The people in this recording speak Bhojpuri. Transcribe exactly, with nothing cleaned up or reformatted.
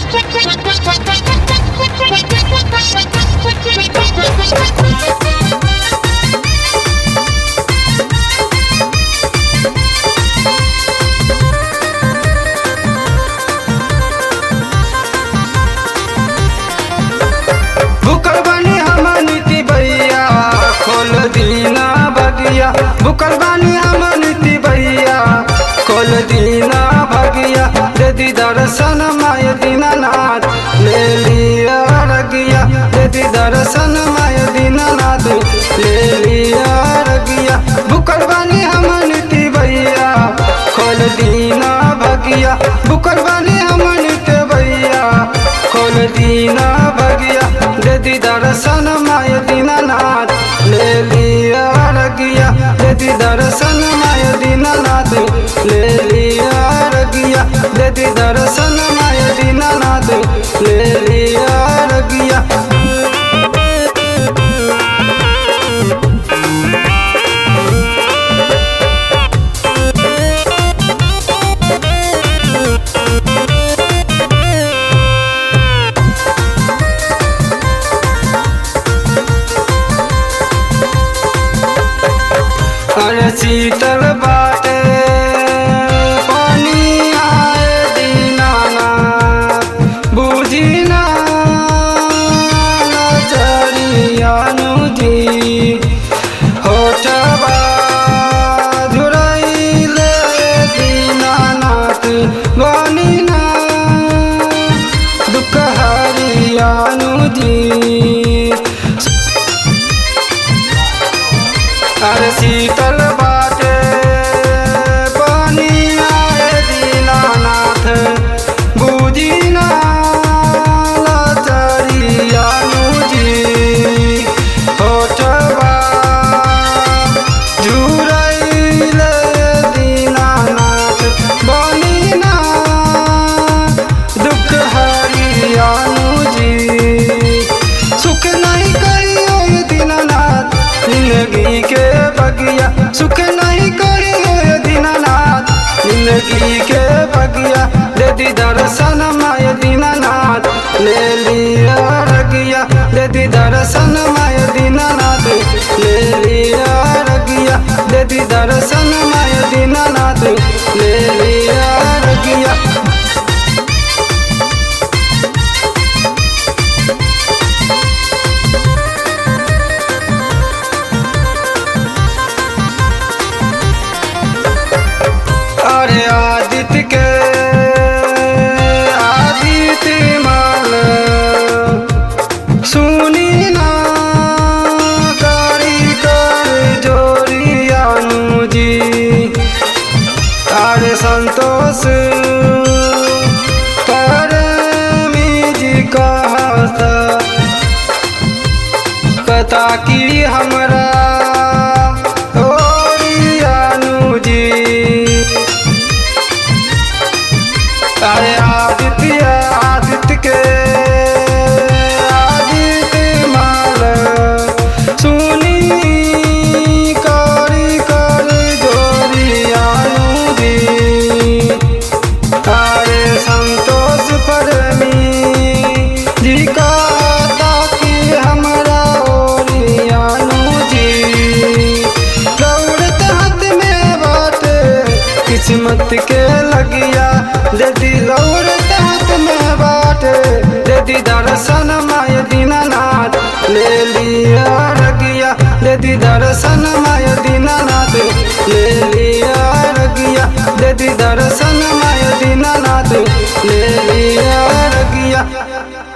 भूखल बानी हम नीति भैया खोल दीना भगिया दीदी दर्शन माय दीनानाथ ले लिया रगिया दीदी दर्शन माय दीनानाथ ले लिया रगिया भूखल बानी हम नीति भैया खोल दीना भगिया भूखल बानी हम नीति भैया खोल दीना भगिया दीदी दर्शन माय दीनानाथ ले लिया रगिया दीदी दर्शन माय दीनानाथ ले लिया रगिया दीदी दर्शन माय दीनानाथ ले लिया रगिया। अरे शीतल बाटे पानी आए दीनानाथ बूझी ना चरियानु जी होठबा झुरैले दीनानाथ बानी ना दुख हरियानु जी। अरे शीतल बाटे पानी आए दीनानाथ बूझी ना चरियानु जी होठबा झुरैले दीनानाथ बानी ना दुख हरियानु जी। सुख नहीं करियो दीनानाथ जिंदगी के बगिया सुख नहीं करियो दीनानाथ जिंदगी के बगिया दीदी दर्शन माय दीनानाथ ले लिया रगिया दीदी दर्शन माय दीनानाथ ले लिया रगिया दीदी दर्शन माय दीनानाथ ले लिया रगिया। अरे आदित्य के आदित्य माल सुनी ना करी कर जोरियानु जी। अरे संतोष परमी जी कहता कथा की हमरा ओरियानु जी। अरे आदित्य आदित्य के आदित्य माल सुनी करी कर जोरियानु जी। अरे संतोष परमी जी कहता कि हमरा ओरियानु जी दौड़त हाथ में बाटे किस्मत के लगिया दीदी दौड़त हाथ में बाटे दीदी दर्शन माय दीनानाथ ले लिया रगिया दीदी दर्शन माय दीनानाथ ले लिया रगिया दीदी दर्शन